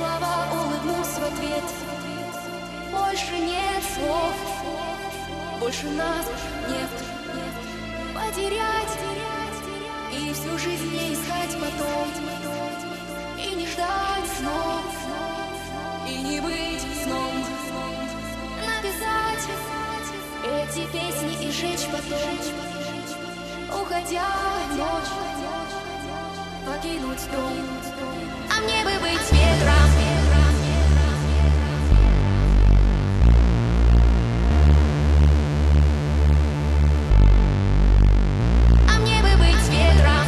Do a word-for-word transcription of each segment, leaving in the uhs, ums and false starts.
слова улыбнусь в ответ. Больше нет слов, больше нас нет. Потерять и всю жизнь не искать потом, и не ждать снов, и не быть сном. Написать эти песни и жечь потом, уходя в ночь, покинуть дом. А мне бы быть ветром, а мне бы быть ветром,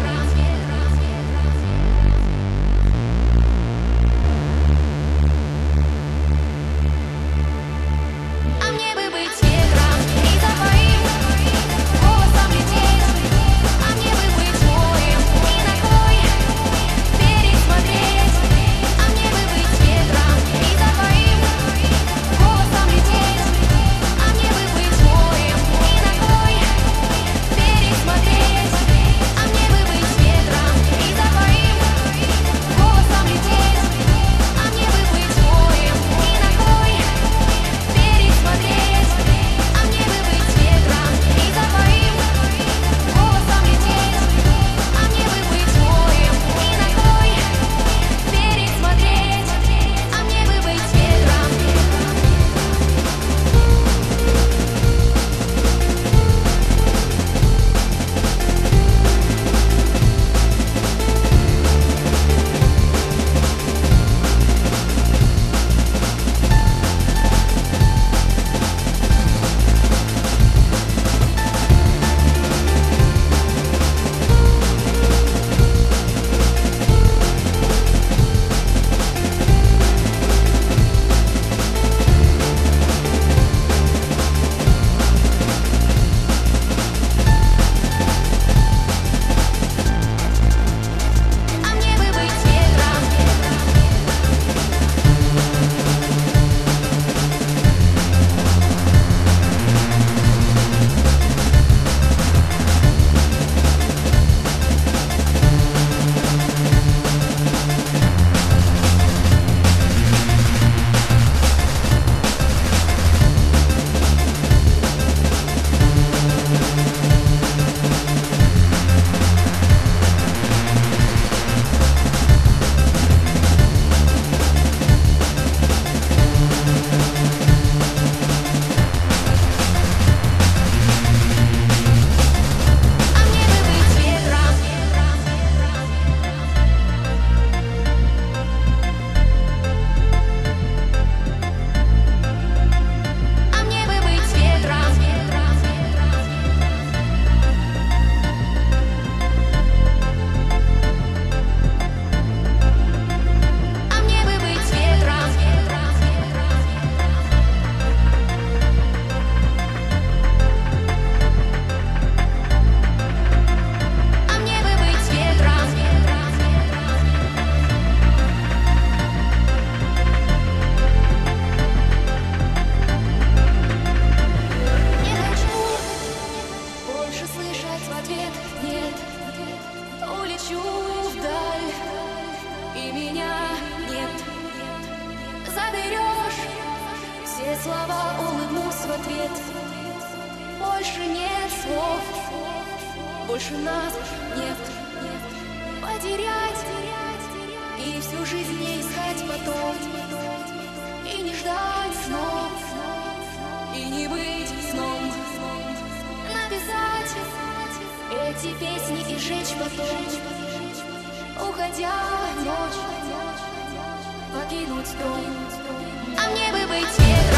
а мне бы быть ветром и за твоим голосом лететь, а мне бы быть морем и ногой пересмотреть, а мне бы быть ветром и за твоим голосом лететь, а мне бы быть морем и ногой пересмотреть, а мне бы быть ветром и за твоим голосом лететь, а мне бы быть морем и ногой пересмотреть, а мне бы быть ветром и за твоим голосом лететь, а мне бы быть морем и ногой пересмотреть, а мне бы быть ветром. А мне бы быть ветром, а мне бы быть ветром, а мне бы быть ветром, а мне бы быть ветром, а мне бы быть ветром. Не хочу больше слышать в ответ нет. Улечу вдаль, и меня нет. Заберешь все слова, улыбнусь в ответ. Больше нет слов, больше нас нет. Потерять и всю жизнь не искать потом, и не ждать снов, и не быть сном. Написать эти песни и жечь потом, уходя в ночь, покинуть дом. А мне бы быть ветром.